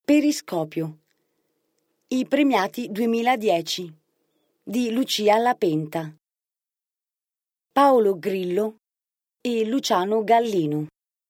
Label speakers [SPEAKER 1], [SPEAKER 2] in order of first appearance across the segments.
[SPEAKER 1] Periscopio. I premiati 2010 di Lucia Lapenta, Paolo Grillo e Luciano Gallino.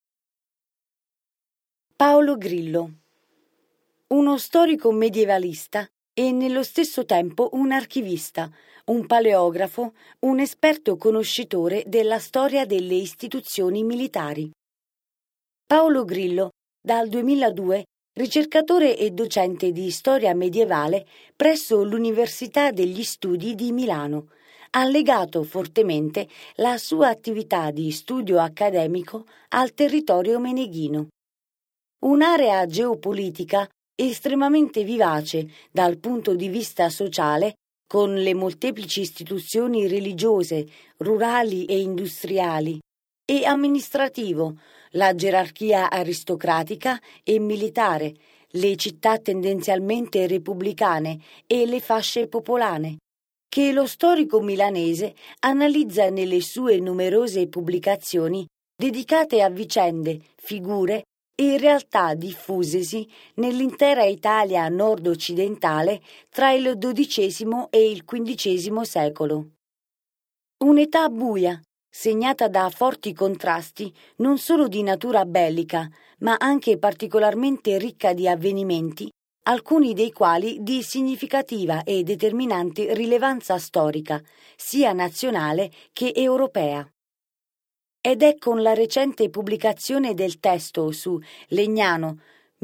[SPEAKER 1] Paolo Grillo, uno storico medievalista e nello stesso tempo un archivista, un paleografo, un esperto conoscitore della storia delle istituzioni militari. Paolo Grillo, dal 2002, ricercatore e docente di storia medievale presso l'Università degli Studi di Milano, ha legato fortemente la sua attività di studio accademico al territorio meneghino. Un'area geopolitica estremamente vivace dal punto di vista sociale, con le molteplici istituzioni religiose, rurali e industriali, e amministrativo, la gerarchia aristocratica e militare, le città tendenzialmente repubblicane e le fasce popolane, che lo storico milanese analizza nelle sue numerose pubblicazioni dedicate a vicende, figure e realtà diffusesi nell'intera Italia nord-occidentale tra il XII e il XV secolo. Un'età buia, segnata da forti contrasti non solo di natura bellica, ma anche particolarmente ricca di avvenimenti, alcuni dei quali di significativa e determinante rilevanza storica, sia nazionale che europea. Ed è con la recente pubblicazione del testo su Legnano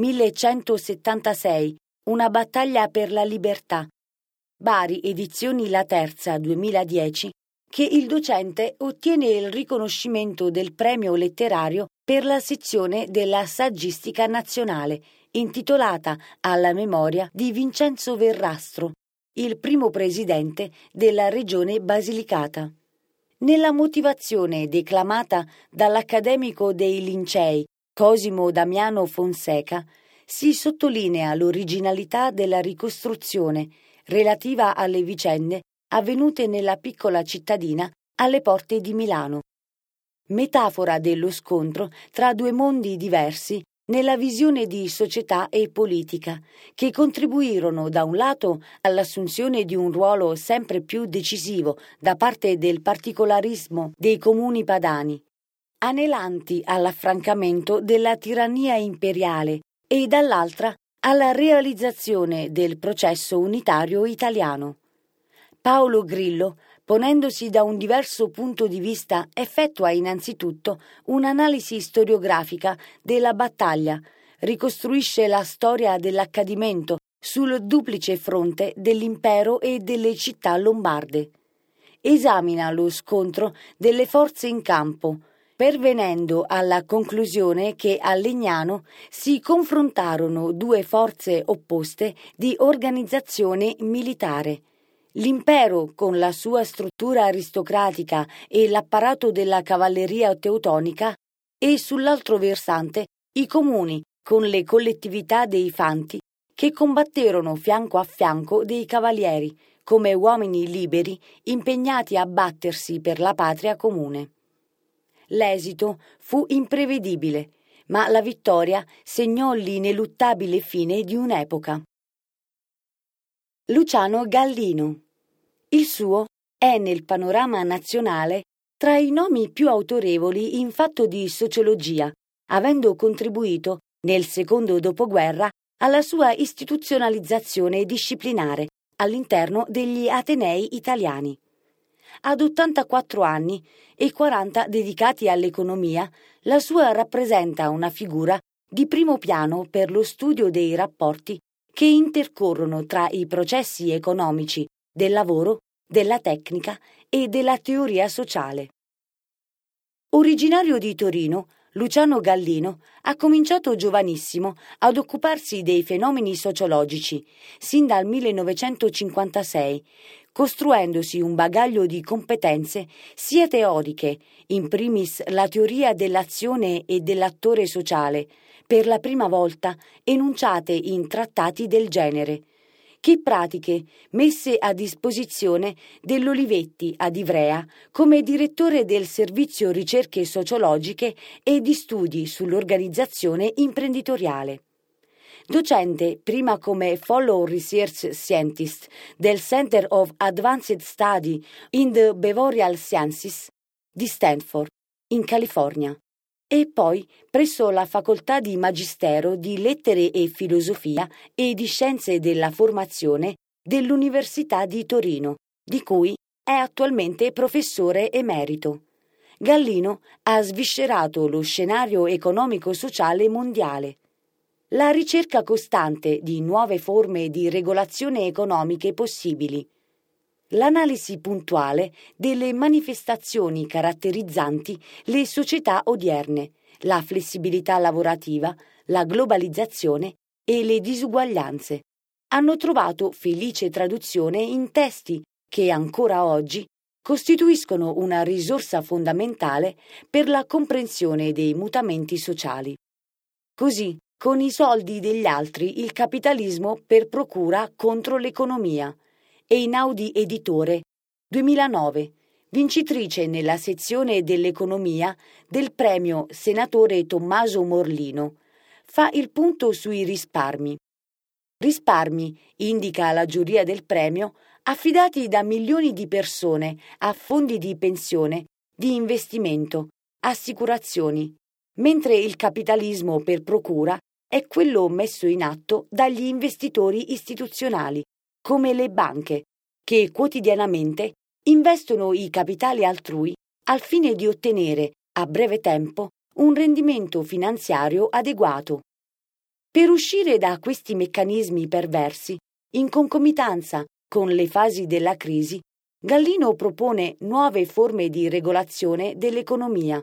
[SPEAKER 1] 1176, una battaglia per la libertà, Bari Edizioni La Terza 2010, che il docente ottiene il riconoscimento del premio letterario per la sezione della saggistica nazionale, intitolata alla memoria di Vincenzo Verrastro, il primo presidente della regione Basilicata. Nella motivazione declamata dall'accademico dei Lincei, Cosimo Damiano Fonseca, si sottolinea l'originalità della ricostruzione relativa alle vicende avvenute nella piccola cittadina alle porte di Milano. Metafora dello scontro tra due mondi diversi nella visione di società e politica, che contribuirono da un lato all'assunzione di un ruolo sempre più decisivo da parte del particolarismo dei comuni padani, anelanti all'affrancamento della tirannia imperiale, e dall'altra alla realizzazione del processo unitario italiano. Paolo Grillo, ponendosi da un diverso punto di vista, effettua innanzitutto un'analisi storiografica della battaglia, ricostruisce la storia dell'accadimento sul duplice fronte dell'impero e delle città lombarde. Esamina lo scontro delle forze in campo, pervenendo alla conclusione che a Legnano si confrontarono due forze opposte di organizzazione militare. L'impero, con la sua struttura aristocratica e l'apparato della cavalleria teutonica, e sull'altro versante i comuni, con le collettività dei fanti, che combatterono fianco a fianco dei cavalieri, come uomini liberi impegnati a battersi per la patria comune. L'esito fu imprevedibile, ma la vittoria segnò l'ineluttabile fine di un'epoca. Luciano Gallino. Il suo è nel panorama nazionale tra i nomi più autorevoli in fatto di sociologia, avendo contribuito, nel secondo dopoguerra, alla sua istituzionalizzazione disciplinare all'interno degli Atenei italiani. Ad 84 anni e 40 dedicati all'economia, la sua rappresenta una figura di primo piano per lo studio dei rapporti che intercorrono tra i processi economici, del lavoro, della tecnica e della teoria sociale. Originario di Torino, Luciano Gallino ha cominciato giovanissimo ad occuparsi dei fenomeni sociologici, sin dal 1956, costruendosi un bagaglio di competenze sia teoriche, in primis la teoria dell'azione e dell'attore sociale, per la prima volta enunciate in trattati del genere, che pratiche messe a disposizione dell'Olivetti ad Ivrea come direttore del Servizio Ricerche Sociologiche e di Studi sull'Organizzazione Imprenditoriale. docente prima come Fellow Research Scientist del Center of Advanced Study in the Behavioral Sciences di Stanford, in California, e poi presso la Facoltà di Magistero di Lettere e Filosofia e di Scienze della Formazione dell'Università di Torino, di cui è attualmente professore emerito. Gallino ha sviscerato lo scenario economico-sociale mondiale, la ricerca costante di nuove forme di regolazione economiche possibili, l'analisi puntuale delle manifestazioni caratterizzanti le società odierne, la flessibilità lavorativa, la globalizzazione e le disuguaglianze hanno trovato felice traduzione in testi che ancora oggi costituiscono una risorsa fondamentale per la comprensione dei mutamenti sociali. Così, con i soldi degli altri, il capitalismo per procura contro l'economia. Einaudi Editore, 2009, vincitrice nella sezione dell'economia del premio Senatore Tommaso Morlino, fa il punto sui risparmi. Risparmi, indica la giuria del premio, affidati da milioni di persone a fondi di pensione, di investimento, assicurazioni, mentre il capitalismo per procura è quello messo in atto dagli investitori istituzionali, come le banche, che quotidianamente investono i capitali altrui al fine di ottenere, a breve tempo, un rendimento finanziario adeguato. Per uscire da questi meccanismi perversi, in concomitanza con le fasi della crisi, Gallino propone nuove forme di regolazione dell'economia,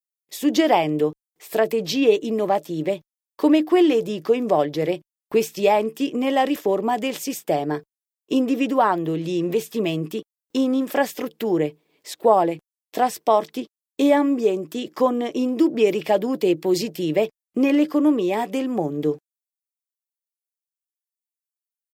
[SPEAKER 1] suggerendo strategie innovative come quelle di coinvolgere questi enti nella riforma del sistema, individuando gli investimenti in infrastrutture, scuole, trasporti e ambienti con indubbie ricadute positive nell'economia del mondo.